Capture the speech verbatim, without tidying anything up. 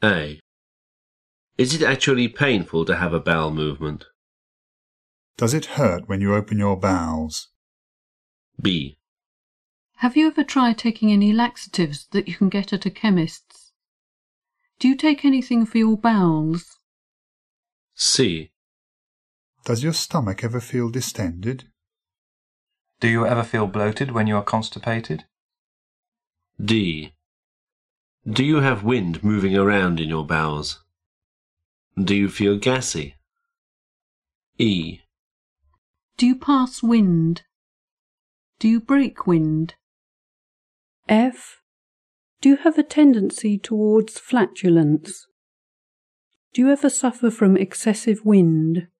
A. Is it actually painful to have a bowel movement? Does it hurt when you open your bowels? B. Have you ever tried taking any laxatives that you can get at a chemist's? Do you take anything for your bowels? C. Does your stomach ever feel distended? Do you ever feel bloated when you are constipated? D. Do you have wind moving around in your bowels? Do you feel gassy? E. Do you pass wind? Do you break wind? F. Do you have a tendency towards flatulence? Do you ever suffer from excessive wind?